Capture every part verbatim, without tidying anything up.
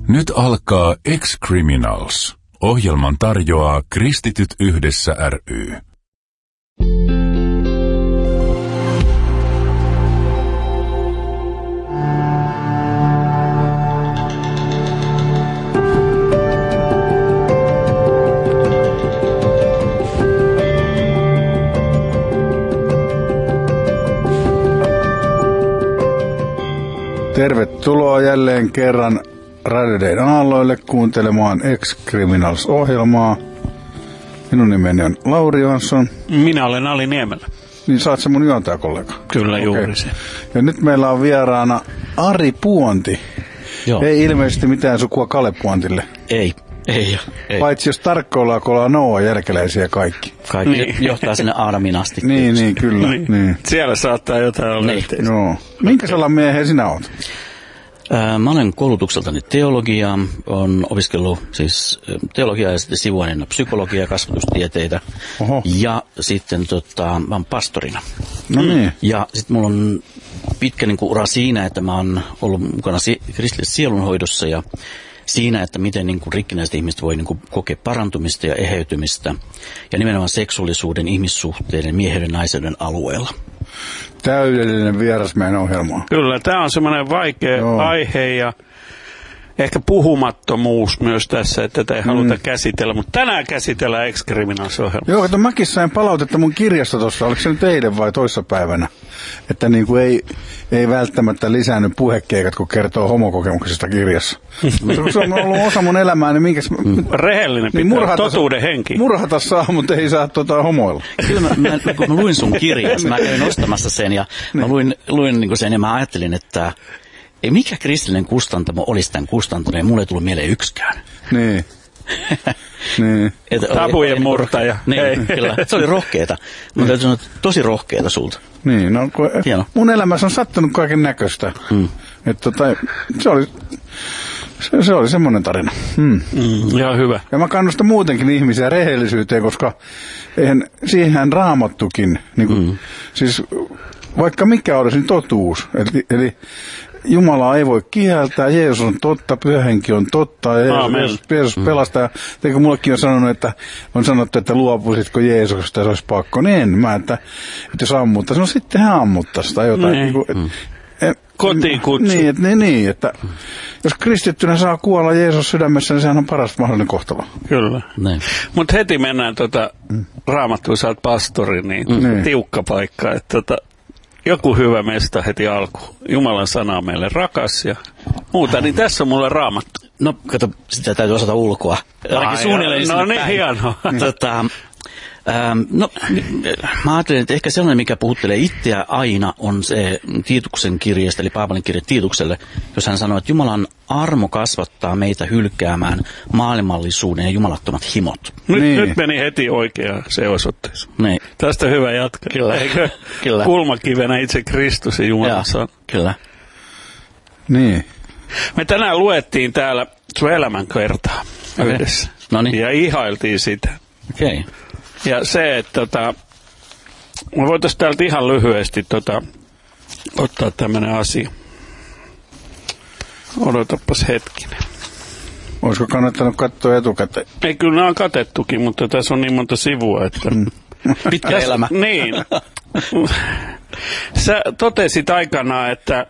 Nyt alkaa Ex-Criminals. Ohjelman tarjoaa Kristityt yhdessä ry. Tervetuloa jälleen kerran Radio Dayn aalloille kuuntelemaan Ex-Criminals-ohjelmaa. Minun nimeni on Lauri Johansson. Minä olen Ali Niemelä. Niin sä oot se mun juontajakollega. Kyllä, juuri okay. Se. Ja nyt meillä on vieraana Ari Puonti. Joo. Ei ilmeisesti mitään sukua Kale Puontille. Ei, ei, ei. Paitsi jos tarkkoillaan, kun ollaan Noa jälkeläisiä kaikki. Kaikki niin. Johtaa sinne Aadamin asti. Niin, niin, kyllä. niin. Niin. Siellä saattaa jotain olla niin. yhteistä. Joo. Minkä salan miehen sinä oot? Mä olen koulutukseltani teologiaa, olen opiskellut siis teologiaa ja sitten sivuaineena psykologiaa ja kasvatustieteitä. Oho. Ja sitten tota, mä oon pastorina. No niin. Ja sitten mulla on pitkä niin kuin ura siinä, että mä oon ollut mukana si- kristillisessä sielunhoidossa ja siinä, että miten niin kuin rikkinäiset ihmiset voi niin kuin kokea parantumista ja eheytymistä ja nimenomaan seksuaalisuuden, ihmissuhteiden, miehen ja naisen alueella. Täydellinen vieras meidän ohjelmaan. Kyllä, tämä on semmoinen vaikea Joo. aihe ja ehkä puhumattomuus myös tässä, että tätä ei mm. haluta käsitellä, mutta tänään käsitellään Ex-Criminals-ohjelmaa. Joo, kato, mäkin sain palautetta mun kirjasta tuossa, oliko se nyt eilen vai toissapäivänä, että niin kuin ei, ei välttämättä lisännyt puhekeikat, kun kertoo homokokemuksesta kirjassa. Mutta se on ollut osa mun elämää, niin minkäs... Mm. Rehellinen pitää, niin murhata, totuuden henki. Murhata saa, mutta ei saa tota homoilla. Kyllä mä, mä, kun mä luin sun kirjassa, mä kävin ostamassa sen ja niin. mä luin, luin niin sen ja mä ajattelin, että ei mikä kristillinen kustantamo olisi tämän kustantanut, ja mulle ei tullut mieleen yksikään. Niin. niin. Tabujen murtaja. Niin, kyllä. Se oli rohkeeta. Mutta täytyy sanoa, tosi rohkeeta sulta. Niin, no kun mun elämässä on sattunut kaiken näköistä. Mm. Että tota, se oli... Se, se oli semmoinen tarina. Hmm. Mm, ihan hyvä. Ja mä kannustan muutenkin ihmisiä rehellisyyteen, koska eihän, siihen raamattukin, niin kuin, mm. siis vaikka mikä olisi niin totuus. Eli, eli Jumalaa ei voi kieltää, Jeesus on totta, Pyhähenki on totta, ja Jeesus, Jeesus mm. pelastaa. Teikö mullekin on sanonut, että on sanottu, että luopuisitko Jeesuksesta, se olisi pakko. Niin en mä, että, että jos ammuttaisi, no sitten hän ammuttaisi tai jotain. Niin. Niin kuin, et, kotiin kutsu. Niin, et, niin, niin, että jos kristittynä saa kuolla Jeesus sydämessä, niin sehän on paras mahdollinen kohtalo. Kyllä. Mutta heti mennään tota, mm. Raamattuun, sä oot pastori, niin mm. tiukka paikka. Että tota, joku hyvä mesta heti alkuun. Jumalan sana on meille rakas ja muuta, niin tässä on mulle Raamattu. No, kato, sitä täytyy osata ulkoa. Ainakin suunnilleen no niin, hienoa. Tota, Ähm, no, mä ajattelen, että ehkä sellainen, mikä puhuttelee itseä aina, on se Tiituksen kirjeestä, eli Paavalin kirje Tiitukselle, jos hän sanoo, että Jumalan armo kasvattaa meitä hylkäämään maailmallisuuden ja jumalattomat himot. Nyt, niin. nyt meni heti oikeaan se osoitteessa. Niin. Tästä hyvä jatkaa. Kyllä. Eikö Kyllä. Kulmakivenä itse Kristus ja Jumalan sana? Kyllä. Niin. Me tänään luettiin täällä sun elämänkertaa okay. yhdessä. Noniin. Ja ihailtiin sitä. Okei. Okay. Ja se, että tota, me voitaisiin täältä ihan lyhyesti tota, ottaa tämmöinen asia. Odotapas hetkinen. Olisiko kannattanut katsoa etukäteen? Ei, kyllä nämä on katettukin, mutta tässä on niin monta sivua, että... Pitkä tässä, elämä. Niin. Sä totesit aikanaan, että...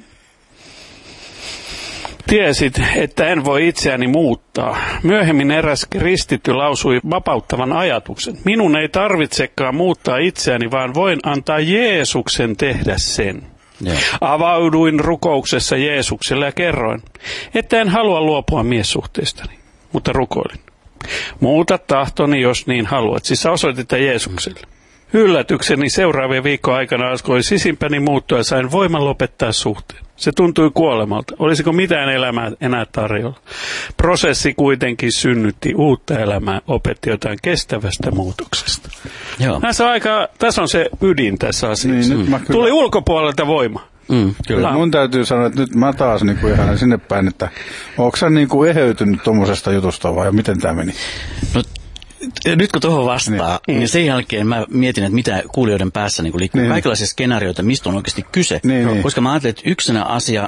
Tiesit, että en voi itseäni muuttaa. Myöhemmin eräs kristitty lausui vapauttavan ajatuksen. Minun ei tarvitsekaan muuttaa itseäni, vaan voin antaa Jeesuksen tehdä sen. Yeah. Avauduin rukouksessa Jeesukselle ja kerroin, että en halua luopua miessuhteestani, mutta rukoilin. Muuta tahtoni, jos niin haluat. Siis osoititte Jeesukselle. Yllätykseni seuraavien viikon aikana alkoi sisimpäni muuttua ja sain voiman lopettaa suhteen. Se tuntui kuolemalta. Olisiko mitään elämää enää tarjolla? Prosessi kuitenkin synnytti uutta elämää, opetti jotain kestävästä muutoksesta. Joo. Tässä on, aika, tässä on se ydin tässä asiassa. Niin, mm. Tuli ulkopuolelta voima. Mm, kyllä. Mun täytyy sanoa, että nyt mä taas niin kuin ihan sinne päin, että ootko sä niin kuin eheytynyt tuommoisesta jutusta vai miten tämä meni? No, nyt kun tuohon vastaa, niin. niin sen jälkeen mä mietin, että mitä kuulijoiden päässä niin liikkuu. Niin. Kaikenlaisia skenaarioita, mistä on oikeasti kyse. Niin, niin. Koska mä ajattelin, että yksinä asia,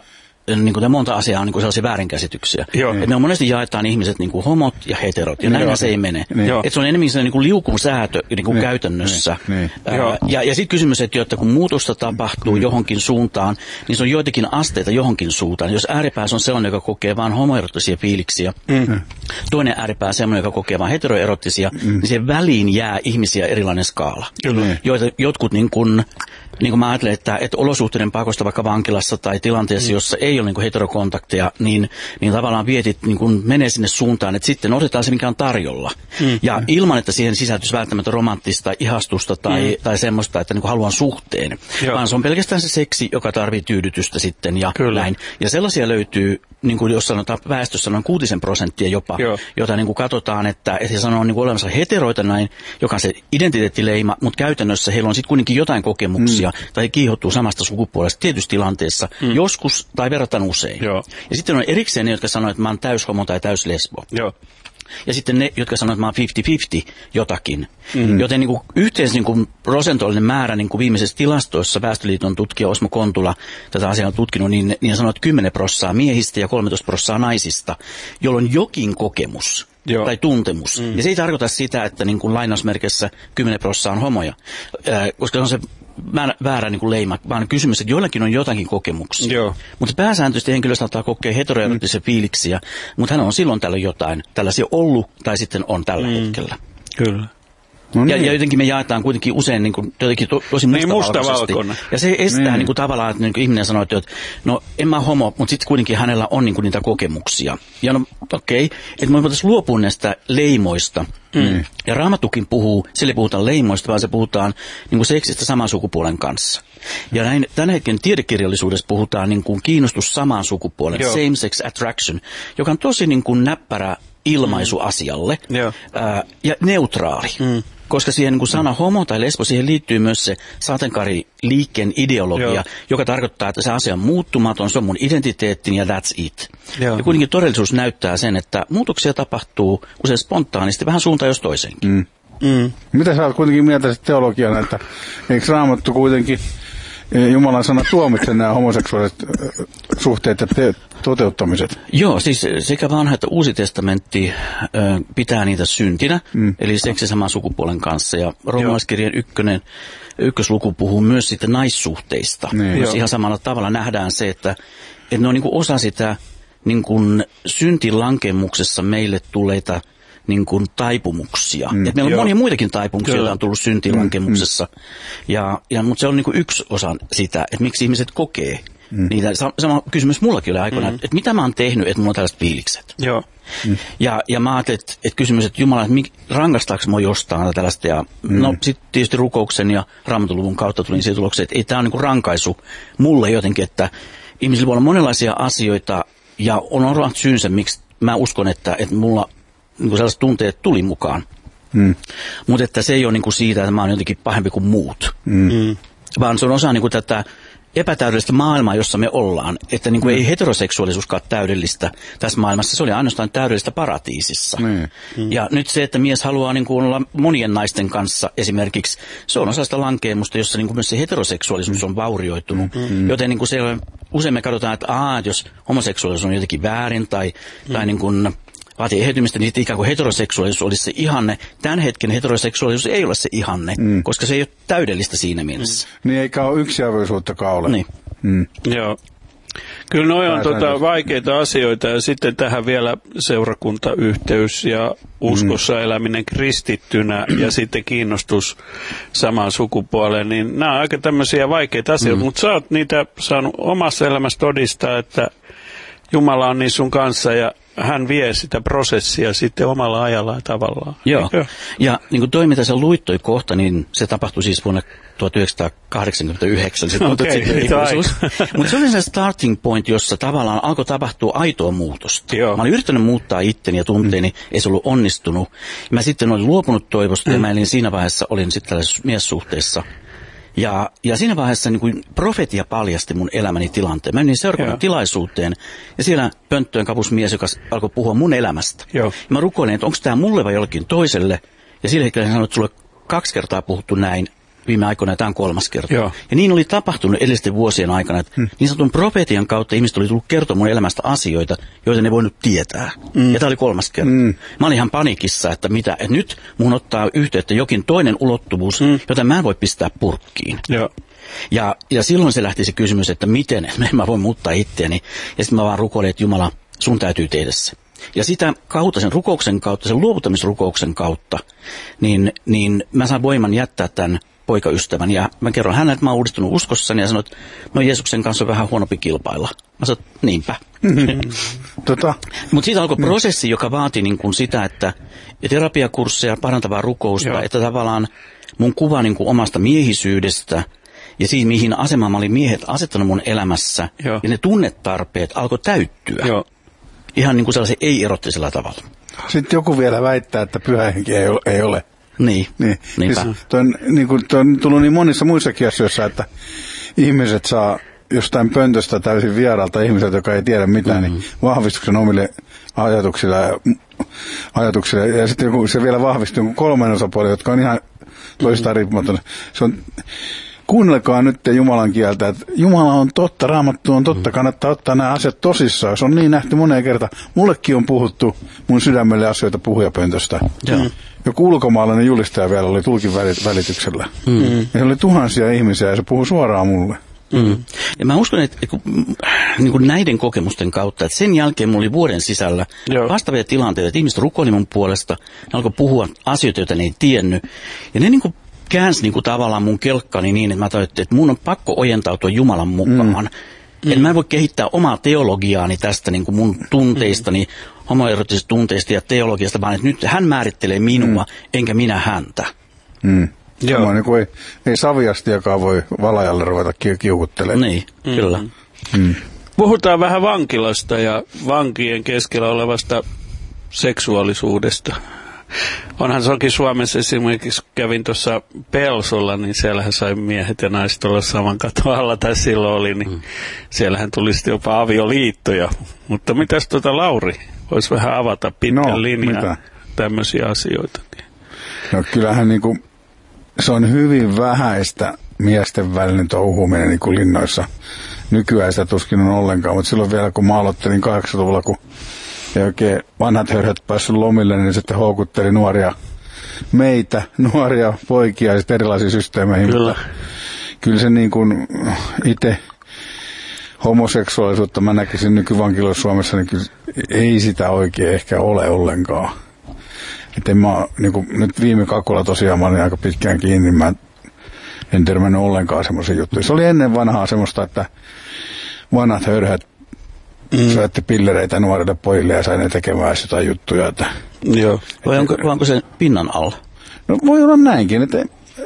niin kuin monta asiaa on niin kuin sellaisia väärinkäsityksiä. Että me on monesti jaetaan ihmiset niin kuin homot ja heterot, ja näinhän se ei mene. Että se on enemmän sellainen niin kuin liukun säätö niin kuin käytännössä. Niin. Ää, ja ja sitten kysymys, että, että kun muutosta tapahtuu mm. johonkin suuntaan, niin se on joitakin asteita johonkin suuntaan. Jos ääripäässä on sellainen, joka kokee vain homoerottisia fiiliksiä, mm. toinen ääripää sellainen, joka kokee vain heteroerottisia, mm. niin siihen väliin jää ihmisiä erilainen skaala. Kyllä. Joita, jotkut niin kuin, niin kuin mä ajattelen, että, että olosuhteiden pakosta vaikka vankilassa tai tilanteessa, mm. jossa ei ole niin kuin heterokontakteja, niin, niin tavallaan vietit niin kuin menee sinne suuntaan, että sitten otetaan se, mikä on tarjolla. Mm. Ja ilman, että siihen sisältyisi välttämättä romanttista ihastusta tai, mm. tai semmoista, että niin kuin haluan suhteen, Joo. vaan se on pelkästään se seksi, joka tarvitsee tyydytystä sitten ja Kyllä. näin. Ja sellaisia löytyy, niin kuin jos sanotaan väestössä noin kuutisen prosenttia jopa, Joo. jota niin kuin katsotaan, että, että he sanoo niin kuin olemassa heteroita näin, joka on se identiteettileima, mutta käytännössä heillä on sitten kuitenkin jotain kokemuksia, mm. tai he kiihottuu samasta sukupuolesta tietyissä tilanteissa, mm. joskus tai verrataan usein. Joo. Ja sitten on erikseen ne, jotka sanoo, että mä oon täyshomo tai täyslesbo. Joo. Ja sitten ne, jotka sanoo, että mä oon viisikymmentä viisikymmentä jotakin. Mm. Joten niin kuin yhteensä niin kuin prosentuaalinen määrä niin kuin viimeisessä tilastoissa Väestöliiton tutkija Osmo Kontula tätä asiaa on tutkinut, niin, niin sanoo, että kymmenen prosenttia miehistä ja kolmetoista prosenttia naisista, jolloin on jokin kokemus. Joo. Tai tuntemus. Mm. Ja se ei tarkoita sitä, että niin kuin lainausmerkissä kymmenen prosenttia on homoja, äh, koska se on se väärä niin kuin leima, vaan kysymys, että joillakin on jotakin kokemuksia. Joo. Mutta pääsääntöisesti henkilö saattaa kokea heteroerottisia mm. fiiliksiä, mutta hän on silloin tällöin jotain tällaisia ollut tai sitten on tällä mm. hetkellä. Kyllä. No niin. ja, ja jotenkin me jaetaan kuitenkin usein niin kuin, jotenkin to, tosi mustavalkoisesti. Niin, ja se estää niin. Niin kuin, tavallaan, että niin kuin ihminen sanoo, että no en mä homo, mutta sitten kuitenkin hänellä on niin kuin, niitä kokemuksia. Ja no okei, okay, että me voitaisiin luopua näistä leimoista. Mm. Ja Raamattukin puhuu, sille puhutaan leimoista, vaan se puhutaan niin kuin seksistä saman sukupuolen kanssa. Ja näin tämän hetken tiedekirjallisuudessa puhutaan niin kuin kiinnostus samaan sukupuolen, Joo. same sex attraction, joka on tosi niin kuin näppärä ilmaisu asialle mm. ää, ja neutraali. Mm. Koska siihen niin kuin sana homo tai lesbo, siihen liittyy myös se sateenkaariliikkeen ideologia, Joo. joka tarkoittaa, että se asia on muuttumaton, se on mun identiteettini ja that's it. Joo. Ja kuitenkin todellisuus näyttää sen, että muutoksia tapahtuu usein spontaanisti, vähän suuntaan jos toisenkin. Mm. Mm. Mitä sä oot kuitenkin mieltä teologiana, että eikö Raamattu kuitenkin Jumalan sana tuomitse nämä homoseksuaaliset suhteet ja te- toteuttamiset? Joo, siis sekä vanha että uusi testamentti ö, pitää niitä syntinä, mm. eli seksi saman sukupuolen kanssa. Ja roomalaiskirjan ykkönen, ykkösluku puhuu myös sitten naissuhteista. Niin. Myös ihan samalla tavalla nähdään se, että, että ne on niin kuin osa sitä niin kuin syntilankemuksessa meille tuleita niin kuin taipumuksia. Mm, Et meillä on joo. monia muitakin taipumuksia, joita on tullut syntilankemuksessa. Mm, mm. Ja, ja, mutta se on niin kuin yksi osa sitä, että miksi ihmiset kokee mm. niitä. Sama kysymys mullakin oli aikoinaan, mm. että, että mitä mä oon tehnyt, että mulla on tällaiset fiilikset. Joo. Mm. Ja, ja mä ajattelin, että, että kysymys, että Jumala, että rangastaanko mua jostain tällaista. Ja mm. no sitten tietysti rukouksen ja Raamatuluvun kautta tulin siihen tulokseen, että ei tämä ole niin kuin rankaisu mulle jotenkin, että ihmisillä voi olla monenlaisia asioita ja on omat syynsä, miksi mä uskon, että, että mulla niin kuin sellaiset tunteet tuli mukaan. Mm. Mutta että se ei ole niin kuin siitä, että mä oon jotenkin pahempi kuin muut. Mm. Vaan se on osa niin kuin tätä epätäydellistä maailmaa, jossa me ollaan. Että niin kuin mm. ei heteroseksuaalisuuskaan täydellistä tässä maailmassa. Se oli ainoastaan täydellistä paratiisissa. Mm. Mm. Ja nyt se, että mies haluaa niin kuin olla monien naisten kanssa esimerkiksi, se on osa sitä lankeemusta, jossa niin kuin myös se heteroseksuaalisuus on vaurioitunut. Mm. Joten niin kuin se, usein me katsotaan, että aa, jos homoseksuaalisuus on jotenkin väärin tai, mm. tai niin kuin vaatii ehdottomasti, niin ikään kuin heteroseksuaalisuus olisi se ihanne. Tämän hetken heteroseksuaalisuus ei ole se ihanne, mm. koska se ei ole täydellistä siinä mielessä. Mm. Niin eikä ole yksiavioisuuttakaan ole. Niin. Mm. Joo. Kyllä noi on tota vaikeita asioita ja sitten tähän vielä seurakuntayhteys ja uskossa mm. eläminen kristittynä ja sitten kiinnostus samaan sukupuoleen, niin nämä on aika tämmöisiä vaikeita asioita, mm. mutta sä oot niitä saanut omassa elämässä todistaa, että Jumala on niin sun kanssa ja hän vie sitä prosessia sitten omalla ajallaan tavallaan. Joo, Eikö? ja niin kuin toi, mitä sä luit toi kohta, niin se tapahtui siis vuonna tuhatyhdeksänsataakahdeksankymmentäyhdeksän. Okei, mutta se oli se starting point, jossa tavallaan alkoi tapahtua aitoa muutosta. Joo. Mä olin yrittänyt muuttaa itteni ja tunteeni, mm. ei se ollut onnistunut. Mä sitten olin luopunut toivosta mm. ja mä elin siinä vaiheessa, olin sitten tällaisessa miessuhteessa. Ja, ja siinä vaiheessa niin kuin profetia paljasti mun elämäni tilanteen. Mä menin seurakunnan tilaisuuteen ja siellä pönttöön kapus mies, joka alkoi puhua mun elämästä. Joo. Ja mä rukoilin, että onko tämä mulle vai jollekin toiselle. Ja sillä hetkellä hän sanoi, että sulle kaksi kertaa puhuttu näin. viime aikoina ja tämä on kolmas kerta. Joo. Ja niin oli tapahtunut edellisten vuosien aikana, että hmm. niin sanotun profetian kautta ihmiset oli tullut kertomaan mun elämästä asioita, joita ne ei voinut tietää. Hmm. Ja tämä oli kolmas kerta. Hmm. Mä olin ihan panikissa, että mitä, että nyt mun ottaa yhteyttä jokin toinen ulottuvuus, hmm. jota mä en voi pistää purkkiin. Joo. Ja, ja silloin se lähti se kysymys, että miten, että mä voin muuttaa itseäni. Ja sitten mä vaan rukoilin, että Jumala, sun täytyy tehdä se. Ja sitä kautta, sen rukouksen kautta, sen luovuttamisrukouksen kautta, niin, niin mä saan voiman jättää tämän poikaystävän. Ja mä kerron hänelle, että mä oon uudistunut uskossani ja sanoin, että no Jeesuksen kanssa on vähän huonompi kilpailla. Mä sanoin, että niinpä. tota. Mutta siitä alkoi prosessi, joka vaati niin kuin sitä, että terapiakursseja, parantavaa rukousta, Joo. että tavallaan mun kuva niin kuin omasta miehisyydestä ja siitä, mihin asemaan mä olin miehet asettanut mun elämässä, Joo. ja ne tunnetarpeet alkoi täyttyä. Joo. Ihan niin kuin sellaisen ei-erottisella tavalla. Sitten joku vielä väittää, että pyhä henki ei ole. Ei ole. Niin, niin. Siis toi on, niin kuin, toi on tullut niin monissa muissakin asioissa, että ihmiset saa jostain pöntöstä täysin vieraalta ihmiseltä, joka ei tiedä mitään, mm-hmm. niin vahvistuksen omille ajatuksille ja, ajatuksille. Ja sitten joku, se vielä vahvistuu jonkun kolmen osapuolen, jotka on ihan toistaan mm-hmm. riippumaton. Se on... Kuunnelkaa nyt Jumalan kieltä, että Jumala on totta, Raamattu on totta, kannattaa ottaa nämä asiat tosissaan. Se on niin nähty moneen kertaan. Mullekin on puhuttu mun sydämelle asioita puhujapöntöstä. Mm. Joku ulkomaalainen julistaja vielä oli tulkin välityksellä. Mm. Ja se oli tuhansia ihmisiä ja se puhui suoraan mulle. Mm. Ja mä uskon, että niin kuin näiden kokemusten kautta, että sen jälkeen mulla oli vuoden sisällä Joo. vastaavia tilanteita, että ihmiset rukoili mun puolesta, ne alkoi puhua asioita, joita ne ei tiennyt. Ja ne niin kuin käänsi niin kuin tavallaan mun kelkkani niin, että mä tajuttelin, että mun on pakko ojentautua Jumalan mukaan. Mm. En mä voi kehittää omaa teologiaani tästä niin kuin mun tunteistani, mm. homoerotisista tunteista ja teologiasta, vaan että nyt hän määrittelee minua, mm. enkä minä häntä. Mm. Joo. Niin kuin ei, ei saviastiakaan voi valajalle ruveta kiukuttelemaan. Niin, mm. kyllä. Mm. Puhutaan vähän vankilasta ja vankien keskellä olevasta seksuaalisuudesta. Onhan se onkin Suomessa esimerkiksi, kun kävin tuossa Pelsolla, niin siellähän sai miehet ja naiset olla saman katon alla, tai silloin oli, niin mm. siellähän tuli sitten jopa avioliittoja. Mutta mitäs tuota Lauri, voisi vähän avata pitkän no, linjan tämmöisiä asioita? No kyllähän niin kuin, se on hyvin vähäistä miesten välinen touhuminen niin kuin linnoissa. Nykyään sitä tuskin on ollenkaan, mutta silloin vielä kun mä aloittelin kahdeksankymmentäluvulla, kun ja oikein vanhat hörhöt päässyt lomille, niin sitten houkutteli nuoria meitä, nuoria poikia ja sitten erilaisiin systeemeihin. Kyllä. Kyllä se niin kuin itse homoseksuaalisuutta mä näkisin nykyvankiloissa Suomessa, niin kyllä ei sitä oikein ehkä ole ollenkaan. Että en mä, niin kuin, nyt viime kakulla tosiaan mä olin aika pitkään kiinni, niin mä en törmännyt ollenkaan semmoisia juttuja. Se oli ennen vanhaa semmoista, että vanhat hörhöt Mm. Soitti pillereitä nuorille pojille ja sai ne tekemään jotain juttuja. Että, Joo. Vai onko, onko se pinnan alla? No voi olla näinkin. Että,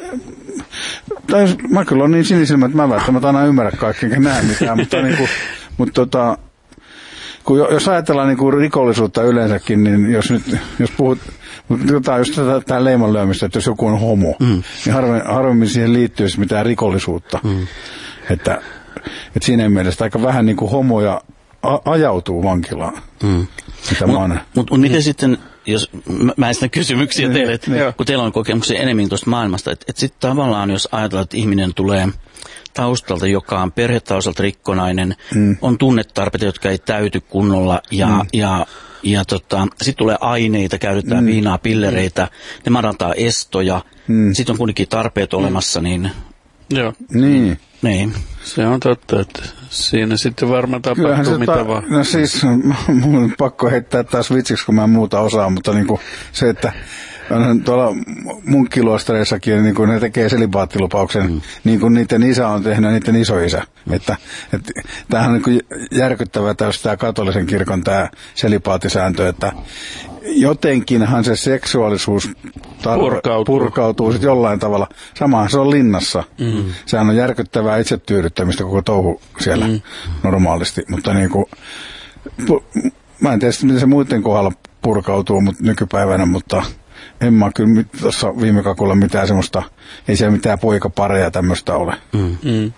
tai mä kyllä on niin sinisilmä, että mä välttämättä aina ymmärrä kaikkea enkä näe mitään. mutta niin kuin, mutta tota, kun jos ajatellaan niin kuin rikollisuutta yleensäkin, niin jos nyt jos puhut, jotain just tätä leiman lyömistä, että jos joku on homo, mm. niin harvemmin, harvemmin siihen liittyy mitään rikollisuutta. Mm. Että, että siinä mielessä aika vähän niin kuin homoja A- ajautuu vankilaan. Mm. Mutta mut, mut miten sitten, jos mä, mä esitän kysymyksiä ne, teille, että ne. kun teillä on kokemuksia enemmän tuosta maailmasta, että et sitten tavallaan jos ajatellaan, että ihminen tulee taustalta, joka on perhetausalta rikkonainen, mm. on tunnetarpeita, jotka ei täyty kunnolla ja, mm. ja, ja tota, sitten tulee aineita, käytetään mm. viinaa, pillereitä, ne madaltaa estoja, mm. sitten on kuitenkin tarpeet olemassa, niin... Joo. Niin. Niin. Se on totta, että siinä sitten varmaan tapahtuu mitä ta- vaan. No siis, mun on pakko heittää taas vitsiksi, kun mä en muuta osaa, mutta niin kuin se, että tuolla munkkiluostareissakin niin kuin ne tekee selibaattilupauksen, mm. niin kuin niiden isä on tehnyt ja niiden isoisä. Mm. Että, että tämähän on niin kuin järkyttävää täys tämä katolisen kirkon tämä selibaattisääntö, että jotenkinhan se seksuaalisuus tar- purkautuu, purkautuu sitten jollain tavalla. Samahan se on linnassa. Mm. Sehän on järkyttävää itsetyydyttämistä koko touhu siellä mm. normaalisti, mutta niin kuin, pu- mä en tiedä, miten se muiden kohdalla purkautuu mutta nykypäivänä, mutta en mä kyllä tuossa viime kakulla mitään semmoista, ei siellä mitään poikapareja tämmöistä ole. Mm. Mm.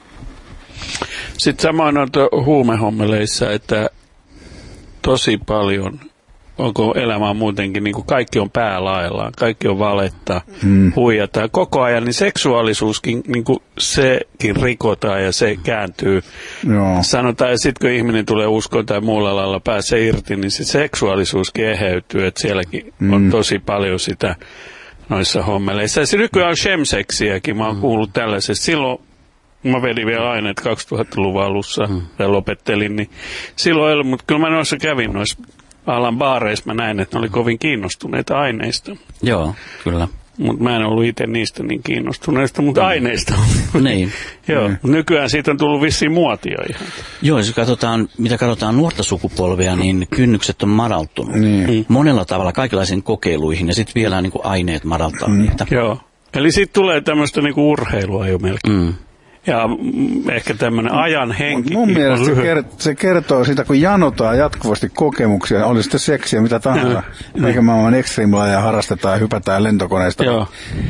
Sitten samoin on huumehommeleissa, että tosi paljon onko elämä on muutenkin, niin kuin kaikki on päälaillaan, kaikki on valetta, mm. huijataan koko ajan, niin seksuaalisuuskin, niin kuin sekin rikotaan ja se kääntyy. Joo. Sanotaan, ja sitten kun ihminen tulee uskoon tai muulla lailla pääsee irti, niin se seksuaalisuuskin eheytyy, että sielläkin mm. on tosi paljon sitä noissa hommeleissa. Ja se nykyään on shemseksiäkin, mä oon kuullut tällaisesta. Silloin mä vedin vielä aineet kaksituhattaluvun alussa mm. ja lopettelin, niin silloin ei ollut, mutta kyllä mä noissa kävin noissa alan baareissa, mä näin, että ne oli kovin kiinnostuneita aineista. Joo, kyllä. Mutta mä en ollut itse niistä niin kiinnostuneista, mutta mm. aineista. Niin. Joo, mm. nykyään siitä on tullut vissiin muotia ihan. Joo, jos katsotaan, mitä katsotaan nuorta sukupolvea, niin kynnykset on madaltunut. Niin. Monella tavalla kaikenlaisiin kokeiluihin ja sitten vielä niin kuin aineet madaltaa mm. niitä. Joo, eli sitten tulee tämmöistä niin kuin urheilua jo melkein. Mm. Ja ehkä tämmöinen ajan henki. Mun mielestä se, kert- se kertoo siitä, kun janotaan jatkuvasti kokemuksia, oli sitten seksiä mitä tahansa. Mm. Eikä maailman extreme-lajeja harrastetaan ja hypätään lentokoneista. Joo.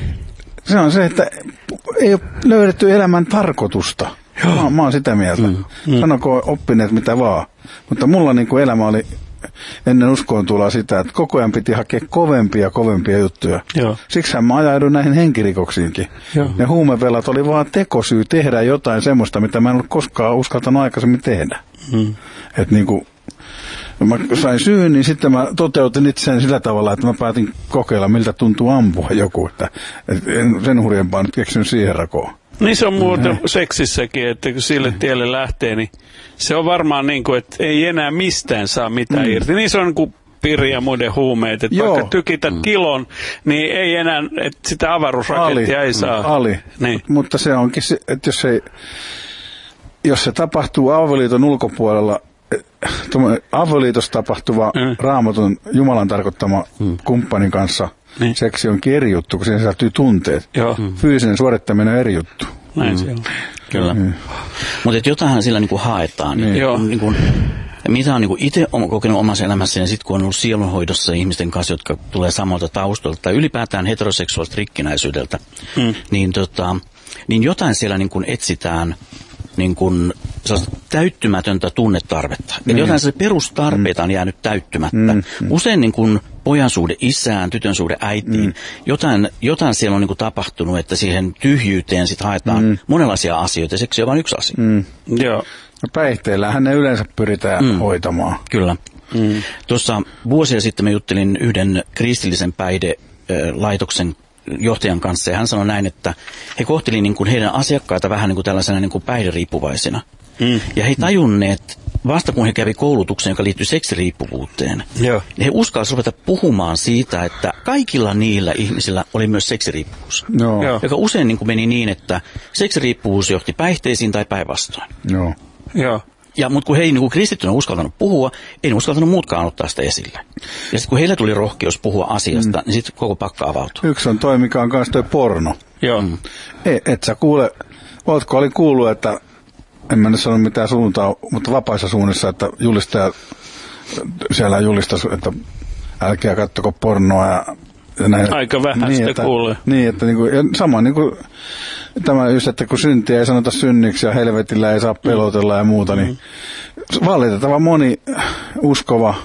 Se on se, että ei ole löydetty elämän tarkoitusta. Mä, mä oon sitä mieltä. Mm. Mm. Sanoko oppineet mitä vaan. Mutta mulla niin kuin elämä oli ennen uskoon tuloa sitä, että koko ajan piti hakea kovempia ja kovempia juttuja. Joo. Siksihän mä ajaudun näihin henkirikoksiinkin. Joo. Ja huumevelat oli vaan tekosyy tehdä jotain semmoista, mitä mä en ollut koskaan uskaltanut aikaisemmin tehdä. Mm. Että niin kuin, mä sain syyn, niin sitten mä toteutin itseäni sillä tavalla, että mä päätin kokeilla, miltä tuntuu ampua joku. Että, että en sen hurjempaa nyt keksinyt siihen rakoon. Niin se on muuten mm. seksissäkin, että kun sille mm. tielle lähtee, niin se on varmaan niin kuin, että ei enää mistään saa mitään mm. irti. Niin se on kuin piri ja muiden huumeet, että Joo. vaikka tykität mm. kilon, niin ei enää, että sitä avaruusrakettia Ali. ei saa. Mm. Ali, niin. Mutta se onkin, että jos, ei, jos se tapahtuu avioliiton ulkopuolella, avioliitossa tapahtuva mm. Raamatun Jumalan tarkoittama mm. kumppanin kanssa, niin. Seksi onkin eri juttu, kun siihen sisältyy tunteet. Joo. Fyysinen suorittaminen on eri juttu. Näin se on. Kyllä. Mm. Mutta jotainhan sillä niinku haetaan. Niin. Joo. Niinku, mitä on niinku itse kokenut omassa elämässä, ja sitten kun on ollut sielunhoidossa ihmisten kanssa, jotka tulee samalta taustalta, tai ylipäätään heteroseksuaalista rikkinäisyydeltä, mm. niin, tota, niin jotain siellä niinku etsitään niin kuin täyttymätöntä tunnetarvetta. Eli jotain se perustarpeita on jäänyt täyttymättä. Mm. Usein niin kuin pojan suhde isään, tytön suhde äitiin, mm. jotain, jotain siellä on niin kuin tapahtunut, että siihen tyhjyyteen sit haetaan mm. monenlaisia asioita, ja seksi on vain yksi asia. Mm. Joo. No päihteillähän ne yleensä pyritään mm. hoitamaan. Kyllä. Mm. Tuossa vuosia sitten mä juttelin yhden kristillisen päihdelaitoksen johtajan kanssa, ja hän sanoi näin, että he kohtelivat niin kuin heidän asiakkaita vähän niin kuin tällaisena niin kuin päihderiippuvaisina. Mm. Ja he tajunneet, vasta kun he kävi koulutuksen, joka liittyi seksiriippuvuuteen, Joo. niin he uskalsivat ruveta puhumaan siitä, että kaikilla niillä ihmisillä oli myös seksiriippuvuus. Joo. Joka usein niin kuin meni niin, että seksiriippuvuus johti päihteisiin tai päinvastoin. Joo. Joo. Ja, mutta kun he ei niin kristittynä uskaltanut puhua, ei uskaltanut muutkaan ottaa sitä esille. Ja sitten kun heille tuli rohkeus puhua asiasta, mm. niin sitten koko pakka avautui. Yksi on toi, mikä on kanssa toi porno. Joo. Mm. Ei, et sä kuule, ootko oli kuullut, että, en mä nyt sano mitään suuntaa, mutta vapaissa suunnissa, että julistaja siellä julistaisi, että älkää kattoko pornoa ja näin. Aika vähän niin, sitä kuulee. Niin, että niin kuin, ja sama niin kuin tämä just, että kun syntiä ei sanota synniksi ja helvetillä ei saa pelotella ja muuta, niin valitettava moni uskova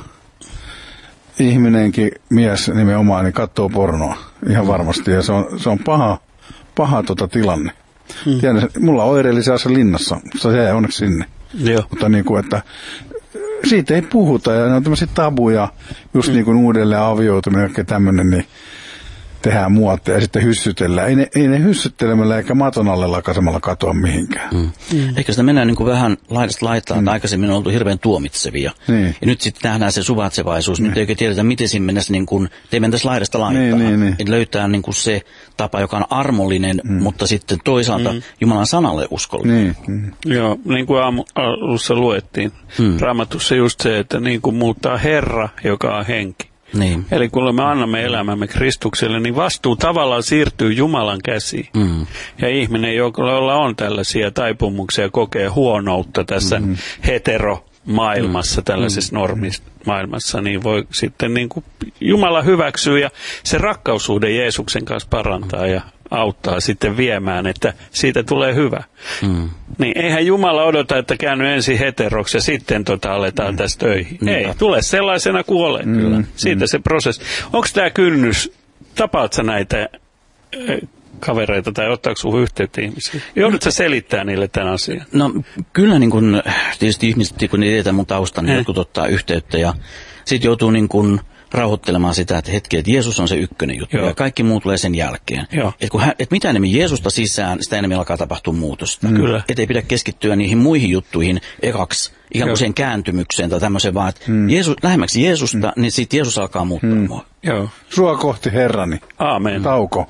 ihminenkin, mies nimenomaan, niin katsoo pornoa ihan varmasti, ja se on, se on paha, paha tota tilanne. Hmm. Tiedän, mulla on oireellisia se linnassa, se jäi onneksi sinne. Joo. Mutta niin kuin, että siitä ei puhuta, ja ne on tämmöisiä tabuja, just hmm. niin kuin uudelleen avioituminen ja tämmöinen, niin tehdään muotia ja sitten hyssytellään. Ei ne, ei ne hyssyttelemällä eikä maton alle lakasemalla katoa mihinkään. Mm. Mm. Ehkä sitä mennään niin kuin vähän laidasta laitaan, mm. aikaisemmin on oltu hirveän tuomitsevia. Niin. Ja nyt sitten nähdään se suvaitsevaisuus. Niin. Nyt ei oikein tiedetä, miten siinä mennessä niin kuin, ei mentäisi laidasta laitaan. Niin, niin, niin. Että löytää niin kuin se tapa, joka on armollinen, mm. mutta sitten toisaalta mm. Jumalan sanalle uskollinen. Niin. Mm. Joo, niin kuin alussa luettiin. Mm. Raamatussa just se, että niin kuin muuttaa Herra, joka on henki. Niin. Eli kun me annamme elämämme Kristukselle, niin vastuu tavallaan siirtyy Jumalan käsiin. Mm. Ja ihminen, jolla on tällaisia taipumuksia, kokee huonoutta tässä mm. heteromaailmassa, mm. tällaisessa mm. normimaailmassa, niin voi sitten niin kuin Jumala hyväksyä ja se rakkaussuhde Jeesuksen kanssa parantaa ja auttaa sitten viemään, että siitä tulee hyvä. Mm. Niin eihän Jumala odota, että käänny ensin heteroksi ja sitten tota aletaan mm. tässä töihin. Mm. Ei, tule sellaisena kuin olet mm. kyllä. Siitä mm. se prosessi. Onko tämä kynnys, tapaat sä näitä kavereita tai ottaako sinun yhteyttä ihmisiä? Joudutko sä selittää niille tämän asian? No kyllä niin kun, tietysti ihmiset, kun ne tietää mun taustan, niin jotkut ottaa yhteyttä ja sitten joutuu niin kun rauhoittelemaan sitä, että hetki, että Jeesus on se ykkönen juttu Joo. ja kaikki muu tulee sen jälkeen. Että et mitä enemmän Jeesusta sisään, sitä enemmän alkaa tapahtua muutosta. Mm. Kyllä. Että ei pidä keskittyä niihin muihin juttuihin ekaksi, ikään kuin sen kääntymykseen tai tämmöiseen, vaan että mm. Jeesus, lähemmäksi Jeesusta, mm. niin sitten Jeesus alkaa muuttaa mm. mua. Joo. Sua kohti Herrani. Aamen. Tauko.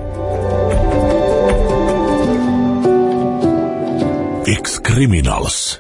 Ex-Criminals.